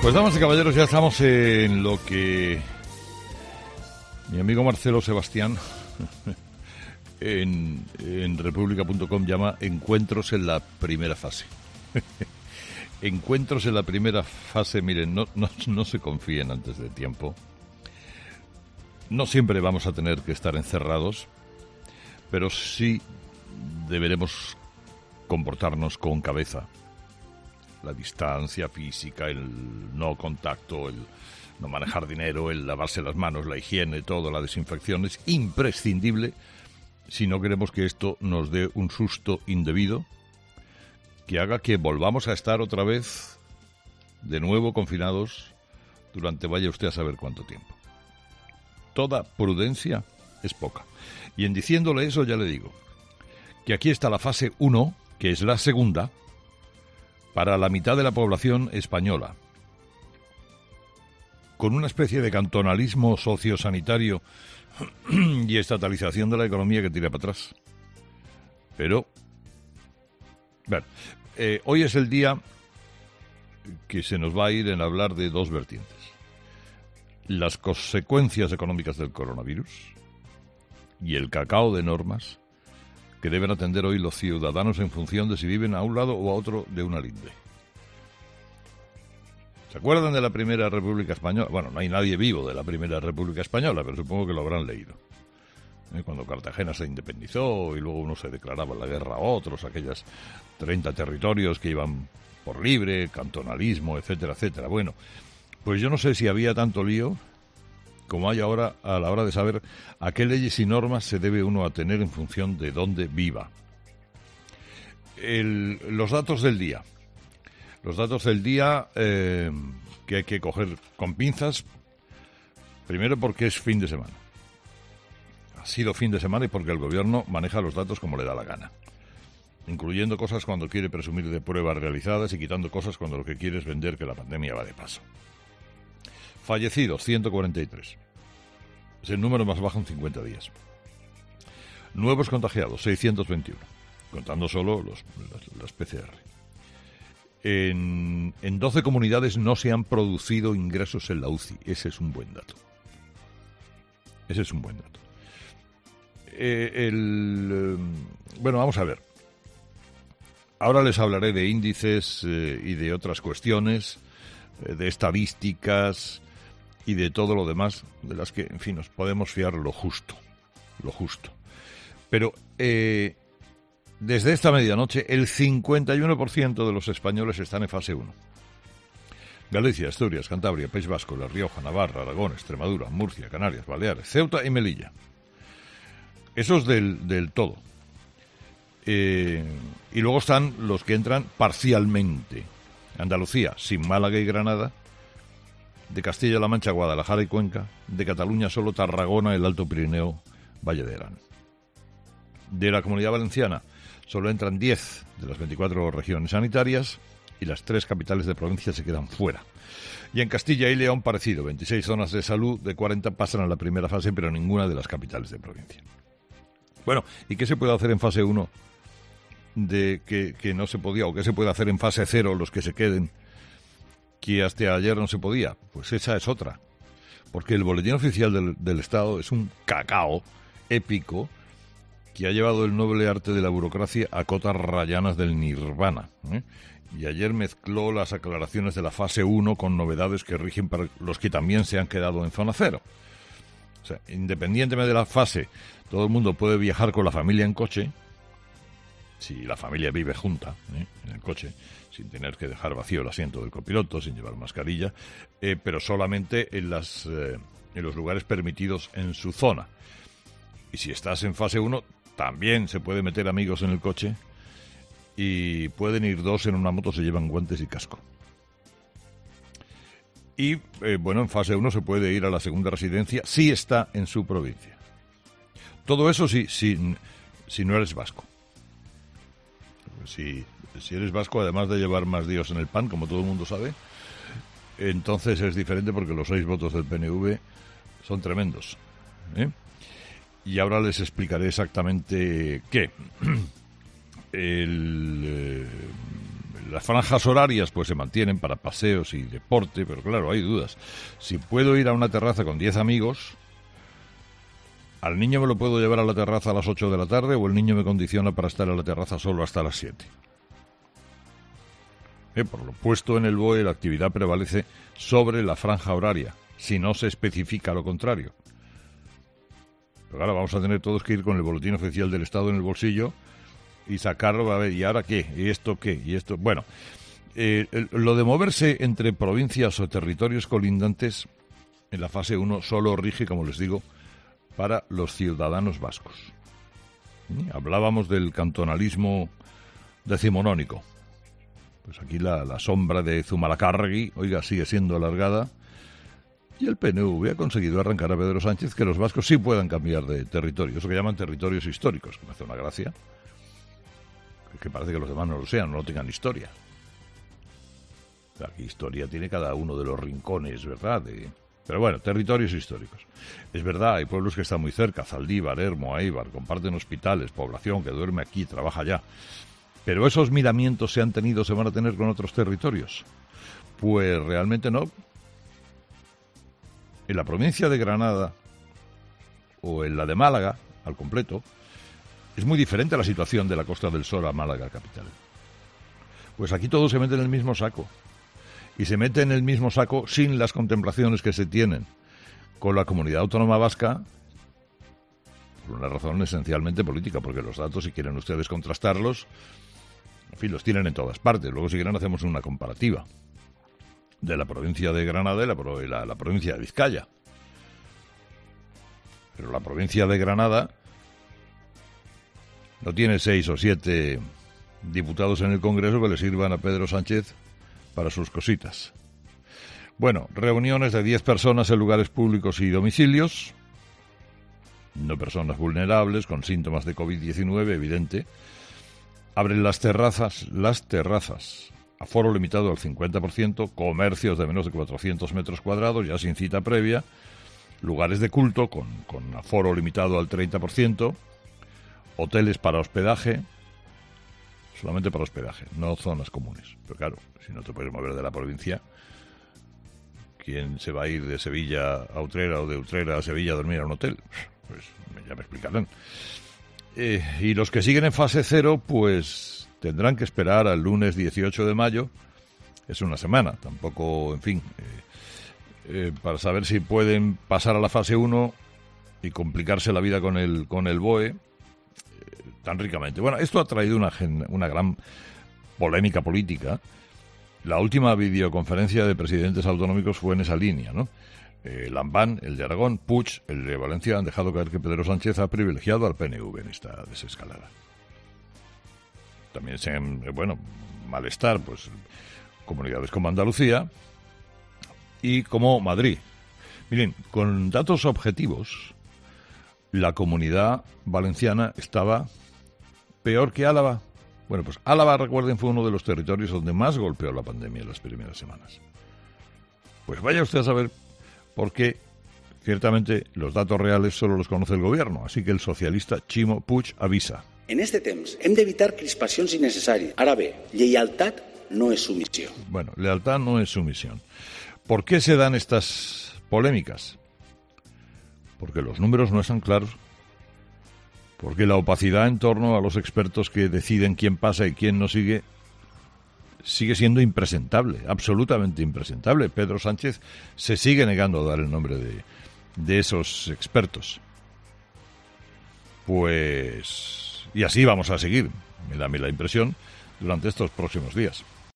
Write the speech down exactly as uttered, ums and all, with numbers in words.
Pues damas y caballeros, ya estamos en lo que mi amigo Marcelo Sebastián en, en república punto com llama encuentros en la primera fase. Encuentros en la primera fase, miren, no, no, no se confíen antes de tiempo. No siempre vamos a tener que estar encerrados, pero sí deberemos comportarnos con cabeza. La distancia física, el no contacto, el no manejar dinero, el lavarse las manos, la higiene, todo, la desinfección es imprescindible si no queremos que esto nos dé un susto indebido que haga que volvamos a estar otra vez de nuevo confinados durante vaya usted a saber cuánto tiempo. Toda prudencia es poca. Y en diciéndole eso ya le digo que aquí está la fase uno, que es la segunda, para la mitad de la población española, con una especie de cantonalismo sociosanitario y estatalización de la economía que tira para atrás. Pero, bueno, eh, hoy es el día que se nos va a ir en hablar de dos vertientes. Las consecuencias económicas del coronavirus y el cacao de normas que deben atender hoy los ciudadanos en función de si viven a un lado o a otro de una linde. ¿Se acuerdan de la Primera República Española? Bueno, no hay nadie vivo de la Primera República Española, pero supongo que lo habrán leído. ¿Eh? Cuando Cartagena se independizó y luego uno se declaraba la guerra a otros, aquellos treinta territorios que iban por libre, cantonalismo, etcétera, etcétera. Bueno, pues yo no sé si había tanto lío como hay ahora a la hora de saber a qué leyes y normas se debe uno atener en función de dónde viva. El, los datos del día. Los datos del día eh, que hay que coger con pinzas, primero porque es fin de semana. Ha sido fin de semana y porque el gobierno maneja los datos como le da la gana, incluyendo cosas cuando quiere presumir de pruebas realizadas y quitando cosas cuando lo que quiere es vender que la pandemia va de paso. Fallecidos, ciento cuarenta y tres. Es el número más bajo en cincuenta días. Nuevos contagiados, seiscientos veintiuno, contando solo los, las, las P C R. En, en doce comunidades no se han producido ingresos en la U C I. Ese es un buen dato. Ese es un buen dato. Eh, el, eh, bueno, vamos a ver. Ahora les hablaré de índices eh, y de otras cuestiones, eh, de estadísticas y de todo lo demás, de las que, en fin, nos podemos fiar lo justo, lo justo. Pero eh, desde esta medianoche, el cincuenta y uno por ciento de los españoles están en fase uno. Galicia, Asturias, Cantabria, País Vasco, La Rioja, Navarra, Aragón, Extremadura, Murcia, Canarias, Baleares, Ceuta y Melilla. Eso es del, del todo. Eh, y luego están los que entran parcialmente. Andalucía, sin Málaga y Granada. De Castilla-La Mancha, Guadalajara y Cuenca. De Cataluña, solo Tarragona, el Alto Pirineo, Valle de Arán. De la Comunidad Valenciana, solo entran diez de las veinticuatro regiones sanitarias y las tres capitales de provincia se quedan fuera. Y en Castilla y León, parecido, veintiséis zonas de salud de cuarenta pasan a la primera fase, pero ninguna de las capitales de provincia. Bueno, ¿y qué se puede hacer en fase uno de que, que no se podía, o qué se puede hacer en fase cero, los que se queden, que hasta ayer no se podía? Pues esa es otra. Porque el boletín oficial del, del Estado es un cacao épico que ha llevado el noble arte de la burocracia a cotas rayanas del nirvana, ¿eh? Y ayer mezcló las aclaraciones de la fase uno con novedades que rigen para los que también se han quedado en zona cero. O sea, independientemente de la fase, todo el mundo puede viajar con la familia en coche, si la familia vive junta, ¿eh? en el coche, sin tener que dejar vacío el asiento del copiloto, sin llevar mascarilla, eh, pero solamente en, las, eh, en los lugares permitidos en su zona. Y si estás en fase uno, también se puede meter amigos en el coche y pueden ir dos en una moto, se llevan guantes y casco. Y, eh, bueno, en fase uno se puede ir a la segunda residencia si está en su provincia. Todo eso si, si, si no eres vasco. Si, si eres vasco, además de llevar más días en el pan, como todo el mundo sabe, entonces es diferente porque los seis votos del P N V son tremendos, ¿eh? Y ahora les explicaré exactamente qué. El, eh, las franjas horarias pues se mantienen para paseos y deporte, pero claro, hay dudas. Si puedo ir a una terraza con diez amigos, ¿al niño me lo puedo llevar a la terraza a las ocho de la tarde o el niño me condiciona para estar en la terraza solo hasta las siete? Eh, por lo puesto en el B O E, la actividad prevalece sobre la franja horaria, si no se especifica lo contrario. Pero ahora vamos a tener todos que ir con el boletín oficial del Estado en el bolsillo y sacarlo, a ver, ¿y ahora qué? ¿Y esto qué? ¿Y esto? Bueno, eh, el, lo de moverse entre provincias o territorios colindantes en la fase uno solo rige, como les digo, para los ciudadanos vascos. ¿Sí? Hablábamos del cantonalismo decimonónico. Pues aquí la, la sombra de Zumalacárregui, oiga, sigue siendo alargada. Y el P N V ha conseguido arrancar a Pedro Sánchez que los vascos sí puedan cambiar de territorio. Eso que llaman territorios históricos, que me hace una gracia. Que parece que los demás no lo sean, no tengan historia. Aquí historia tiene cada uno de los rincones, ¿verdad? De... Pero bueno, territorios históricos. Es verdad, hay pueblos que están muy cerca, Zaldívar, Hermo, Éibar, comparten hospitales, población que duerme aquí, trabaja allá. Pero esos miramientos se han tenido, se van a tener con otros territorios. Pues realmente no. En la provincia de Granada o en la de Málaga, al completo, es muy diferente la situación de la Costa del Sol a Málaga capital. Pues aquí todo se mete en el mismo saco. Y se mete en el mismo saco sin las contemplaciones que se tienen con la comunidad autónoma vasca, por una razón esencialmente política, porque los datos, si quieren ustedes contrastarlos, en fin, los tienen en todas partes. Luego, si quieren, hacemos una comparativa de la provincia de Granada y la, la, la provincia de Vizcaya. Pero la provincia de Granada no tiene seis o siete diputados en el Congreso que le sirvan a Pedro Sánchez para sus cositas. Bueno, reuniones de diez personas en lugares públicos y domicilios, no personas vulnerables, con síntomas de covid diecinueve, evidente. Abren las terrazas, las terrazas, aforo limitado al cincuenta por ciento, comercios de menos de cuatrocientos metros cuadrados, ya sin cita previa, lugares de culto con, con aforo limitado al treinta por ciento, hoteles para hospedaje, solamente para hospedaje, no zonas comunes. Pero claro, si no te puedes mover de la provincia, ¿quién se va a ir de Sevilla a Utrera o de Utrera a Sevilla a dormir a un hotel? Pues ya me explicarán. Eh, y los que siguen en fase cero, pues tendrán que esperar al lunes dieciocho de mayo, es una semana, tampoco, en fin, eh, eh, para saber si pueden pasar a la fase uno y complicarse la vida con el, con el B O E eh, tan ricamente. Bueno, esto ha traído una, una gran polémica política. La última videoconferencia de presidentes autonómicos fue en esa línea, ¿no? Eh, Lambán, el de Aragón, Puig, el de Valencia, han dejado caer que Pedro Sánchez ha privilegiado al P N V en esta desescalada. También se han, eh, bueno, malestar, pues, comunidades como Andalucía y como Madrid. Miren, con datos objetivos, la comunidad valenciana estaba peor que Álava. Bueno, pues Álava, recuerden, fue uno de los territorios donde más golpeó la pandemia en las primeras semanas. Pues vaya usted a saber por qué, ciertamente, los datos reales solo los conoce el gobierno. Así que el socialista Ximo Puig avisa. En este temps hem d'evitar crispacions innecessàries. Ara bé, lleialtat no és sumisión. Bueno, lealtad no es sumisión. ¿Por qué se dan estas polémicas? Porque los números no están claros. Porque la opacidad en torno a los expertos que deciden quién pasa y quién no sigue sigue siendo impresentable, absolutamente impresentable. Pedro Sánchez se sigue negando a dar el nombre de, de esos expertos. Pues... y así vamos a seguir, me da a mí la impresión, durante estos próximos días.